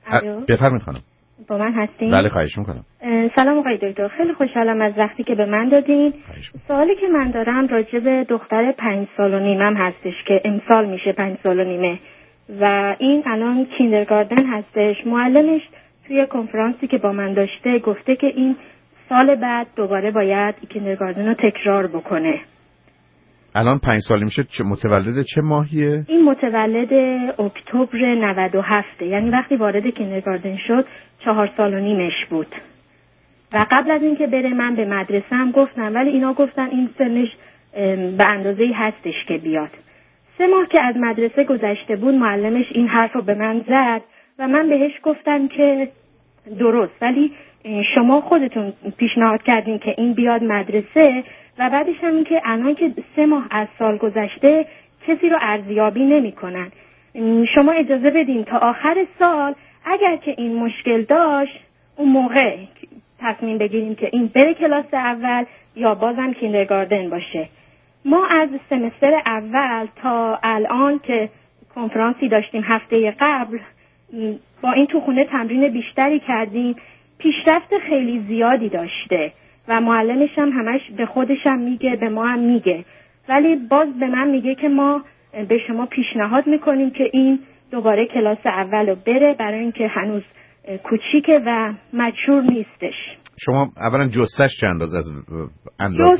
بفرمایید خانم. با من هستین؟ بله خواهش میکنم. سلام آقای دکتر، خیلی خوشحالم از وقتی که به من دادین. سوالی که من دارم راجع به دختر 5 سال و نیمم هستش که امسال میشه 5 سال و نیمه و این الان کیندرگاردن هستش. معلمش توی کنفرانسی که با من داشته گفته که این سال بعد دوباره باید کیندرگاردن رو تکرار بکنه. الان 5 سال میشه. متولد چه ماهیه؟ این متولد اکتبر 97، یعنی وقتی وارد کیندرگاردن شد 4 سال و نیمش بود. و قبل از اینکه بره من به مدرسه هم گفتم، ولی اینا گفتن این سنش به اندازه‌ای هستش که بیاد. 3 ماه که از مدرسه گذشته بود معلمش این حرف رو به من زد و من بهش گفتم که درست، ولی شما خودتون پیشنهاد کردین که این بیاد مدرسه و بعدش هم این که الان که 3 ماه از سال گذشته کسی رو ارزیابی نمی کنن. شما اجازه بدین تا آخر سال اگر که این مشکل داشت اون موقع تصمیم بگیریم که این بره کلاس اول یا بازم کیندرگاردن باشه. ما از سمستر اول تا الان که کنفرانسی داشتیم هفته قبل با این تو خونه تمرین بیشتری کردیم، پیشرفت خیلی زیادی داشته و معلمش هم همش به خودش هم میگه، به ما هم میگه، ولی باز به من میگه که ما به شما پیشنهاد میکنیم که این دوباره کلاس اول رو بره برای اینکه هنوز کوچیکه و مچور نیستش. شما اولا جثه‌اش چند از اندازه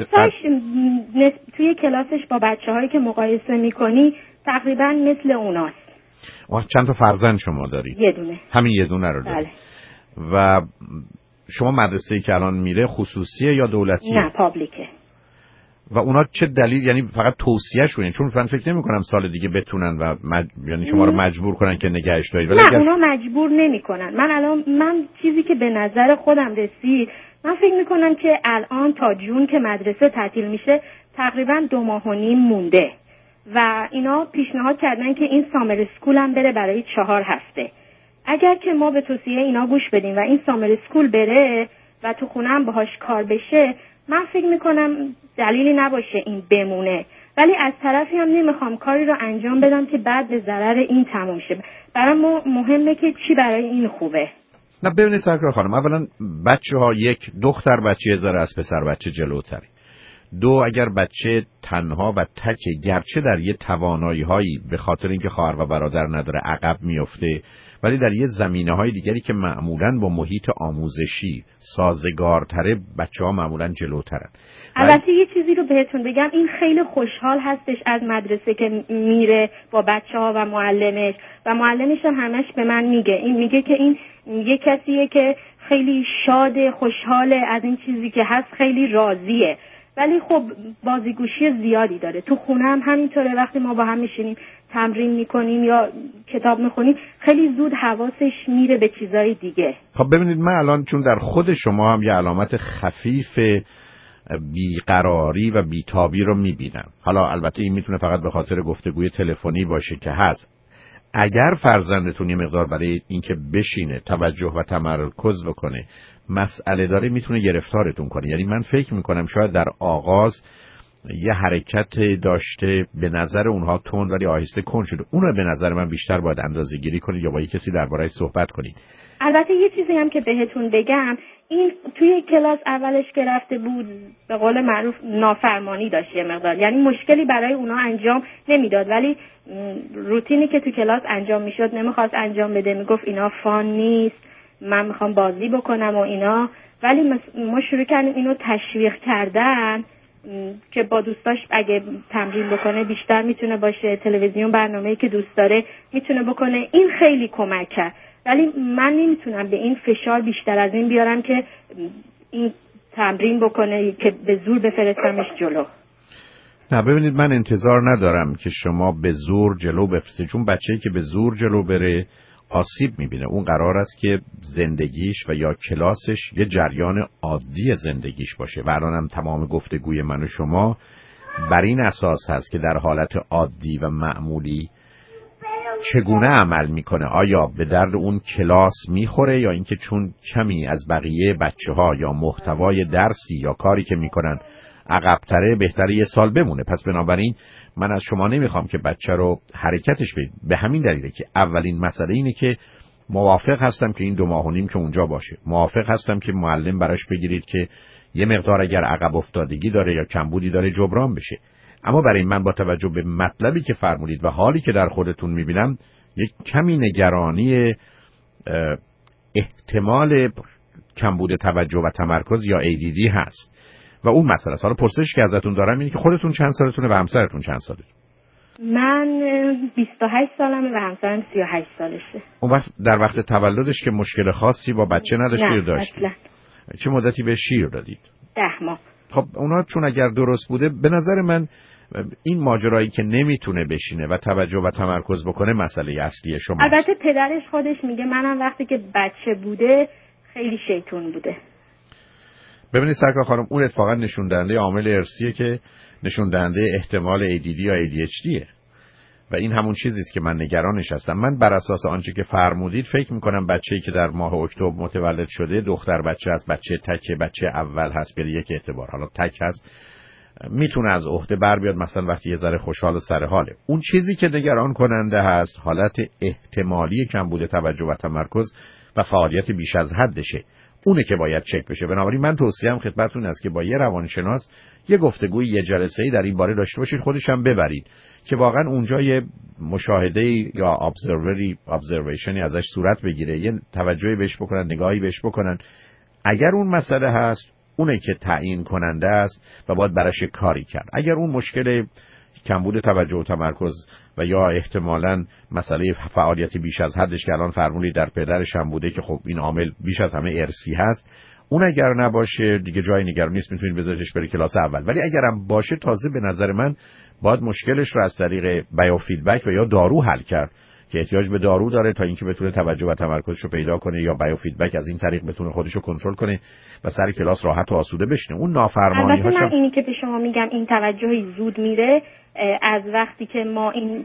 توی کلاسش با بچه‌هایی که مقایسه میکنی تقریبا مثل اوناست. چند تا فرزند شما داری؟ یه دونه. همین یه دونه رو داری؟ بله. و شما مدرسه‌ای که الان میره خصوصیه یا دولتیه؟ نه، پابلیکه. و اونا چه دلیل، یعنی فقط توصیه شونه؟ چون من فکر نمی‌کنم سال دیگه بتونن و یعنی شما رو مجبور کنن که نگهش دارید. نه، اونا مجبور نمی‌کنن. من چیزی که به نظر خودم رسید، من فکر می‌کنم که الان تا جون که مدرسه تعطیل میشه تقریبا 2 ماه و نیم مونده و اینا پیشنهاد کردن که این سامر اسکول هم بره برای 4 هفته. اگر که ما به توصیه اینا گوش بدیم و این سامر اسکول بره و تو خونه هم باهاش کار بشه، من فکر میکنم دلیلی نباشه این بمونه، ولی از طرفی هم نمیخوام کاری رو انجام بدم که بعد به ضرر این تموم شه. برای ما مهمه که چی برای این خوبه. نه ببینید سرکار خانم، اولا بچه‌ها، یک دختر بچه ذره از پسر بچه جلوتره. 2 اگر بچه تنها و تک گرچه در یه توانایی‌هایی به خاطر اینکه خواهر و برادر نداره عقب میفته، ولی در یه زمینه‌های دیگری که معمولاً با محیط آموزشی سازگارتره بچه‌ها معمولاً جلوترن. البته یه چیزی رو بهتون بگم، این خیلی خوشحال هستش از مدرسه که میره با بچه‌ها و معلمش هم همش به من میگه، این میگه که این یه کسیه که خیلی شاد، خوشحاله از این چیزی که هست، خیلی راضیه. ولی خب بازیگوشی زیادی داره. تو خونه هم همینطوره، وقتی ما با هم میشینیم تمرین میکنیم یا کتاب میخونیم خیلی زود حواسش میره به چیزای دیگه. خب ببینید، من الان چون در خود شما هم یه علامت خفیف بیقراری و بیتابی رو میبینم. حالا البته این میتونه فقط به خاطر گفتگوی تلفنی باشه که هست. اگر فرزندتون یه مقدار برای اینکه بشینه توجه و تمرکز بکنه مسئله داره، میتونه گرفتارتون کنه. یعنی من فکر میکنم شاید در آغاز یه حرکت داشته به نظر اونها تند ولی آهسته کند شده. اون رو به نظر من بیشتر باید اندازه‌گیری کنید یا با یه کسی درباره‌اش صحبت کنید. البته یه چیزی هم که بهتون بگم، این توی کلاس اولش که رفته بود به قول معروف نافرمانی داشت یه مقدار، یعنی مشکلی برای اونا انجام نمیداد، ولی روتینی که تو کلاس انجام میشد نمیخواست انجام بده، میگفت اینا فان نیست، من میخوام بازی بکنم و اینا. ولی ما شروع کردیم اینو تشویق کردن که با دوستاش اگه تمرین بکنه بیشتر میتونه باشه، تلویزیون برنامه‌ای که دوست داره میتونه بکنه. این خیلی کمک کرد، ولی من نمیتونم به این فشار بیشتر از این بیارم که این تمرین بکنه که به زور بفرستمش جلو. نه ببینید، من انتظار ندارم که شما به زور جلو بفرستید، چون بچه‌ای که به زور جلو بره آسیب میبینه. اون قرار است که زندگیش و یا کلاسش یه جریان عادی زندگیش باشه و الانم تمام گفتگوی من و شما بر این اساس هست که در حالت عادی و معمولی چگونه عمل میکنه. آیا به درد اون کلاس میخوره یا اینکه چون کمی از بقیه بچه‌ها یا محتوای درسی یا کاری که میکنن عقب‌تره بهتره یه سال بمونه. پس بنابراین من از شما نمیخوام که بچه رو حرکتش بدید. به همین دلیله که اولین مسئله اینه که موافق هستم که این 2.5 ماه که اونجا باشه. موافق هستم که معلم براش بگیرید که یه مقدار اگر عقب افتادگی داره یا کمبودی داره جبران بشه. اما برای من با توجه به مطلبی که فرمودید و حالی که در خودتون میبینم یک کمی نگرانی احتمال کمبود توجه و تمرکز یا ADD هست و اون مسئله است. حالا پرسشی که ازتون دارم اینه که خودتون چند سالتونه و همسرتون چند سالتون؟ من 28 سالمه و همسرم 38 سالشه. اون وقت در وقت تولدش که مشکل خاصی با بچه نداشتی یا داشتی؟ نه اصلا. چه مدتی به شیر دادید؟ 10 ماه. خب اونا چون اگر درست بوده به نظر من این ماجرایی که نمیتونه بشینه و توجه و تمرکز بکنه مسئله اصلی شما. البته پدرش خودش میگه منم وقتی که بچه بوده خیلی شیطون بوده. ببینید سرکار خانم، اون اتفاقا نشون دهنده عامل ارثیه که نشون دهنده احتمال ADD یا ADHDه و این همون چیزی است که من نگرانش هستم. من بر اساس آنچه که فرمودید فکر میکنم بچه‌ای که در ماه اکتبر متولد شده دختر بچه است، بچه تک، بچه اول هست به یک اعتبار، حالا تک هست، میتونه از عهده بر بیاد مثلا وقتی یه ذره خوشحال و سر حاله. اون چیزی که نگران کننده هست حالت احتمالی کمبود توجه و تمرکز و فعالیت بیش از حدشه، اونه که باید چک بشه. بنابراین من توصیه‌ام خدمتتون است که با یه روانشناس یه گفتگوی یه جلسه‌ای در این باره داشته باشید، خودش هم ببرید که واقعا اونجا یه مشاهده یا observationی ازش صورت بگیره، یه توجهی بهش بکنن، نگاهی بهش بکنن. اگر اون مسئله هست اونه که تعیین کننده است و باید براش کاری کرد. اگر اون مشکل کمبود توجه و تمرکز و یا احتمالاً مسئله فعالیت بیش از حدش که الان فرمودید در پدرش هم بوده که خب این عامل بیش از همه ارثی هست، اون اگر نباشه دیگه جای نگرانی نیست، میتونید بذارید بره کلاس اول. ولی اگرم باشه تازه به نظر من باید مشکلش رو از طریق بیوفیدبک و یا دارو حل کرد که احتیاج به دارو داره تا اینکه بتونه توجه و تمرکزش رو پیدا کنه یا بیوفیدبک از این طریق بتونه خودش رو کنترل کنه و سر کلاس راحت و آسوده بشینه. اون نافرمانی‌هاش البته من اینی که به شما میگم این توجهی زود میره از وقتی که ما این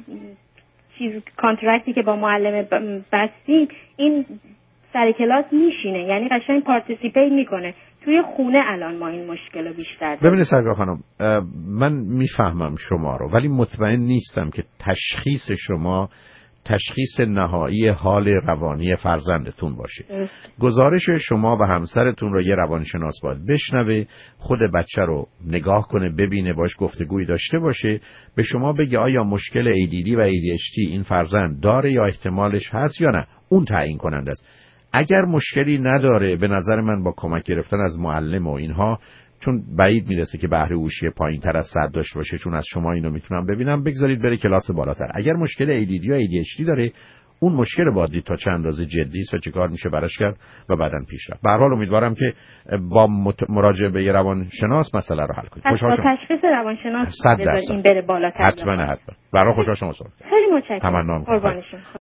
کانترکتی که با معلم بستیم این سر کلاس میشینه، یعنی قشنگ پارتیسیپیت میکنه. توی خونه الان ما این مشکل رو بیشتر داریم. ببینید سرکار خانم، من میفهمم شما رو ولی مطمئن نیستم که تشخیص شما تشخیص نهایی حال روانی فرزندتون باشه. گزارش شما و همسرتون رو یه روانشناس باید بشنوه، خود بچه رو نگاه کنه، ببینه، باش گفتگویی داشته باشه، به شما بگه آیا مشکل ADD و ADHD این فرزند داره یا احتمالش هست یا نه. اون تعیین کننده است. اگر مشکلی نداره به نظر من با کمک گرفتن از معلم و اینها، چون بعید میرسه که بهره هوشی پایین‌تر از 100 داشته باشه، چون از شما اینو میتونم ببینم، بگذارید بره کلاس بالاتر. اگر مشکل ADD یا ADHD داره اون مشکل باید دید تا چه اندازه جدی است و چه کار میشه براش کرد و بعداً پیش رفت. به هر حال امیدوارم که با مراجعه به یه روانشناس مسئله رو حل کنید. خوشحال شدم. تشخیص روانشناس این بره بالاتر. حتما. برای خوشحال شما. خیلی متشکرم. تمنا می‌کنم.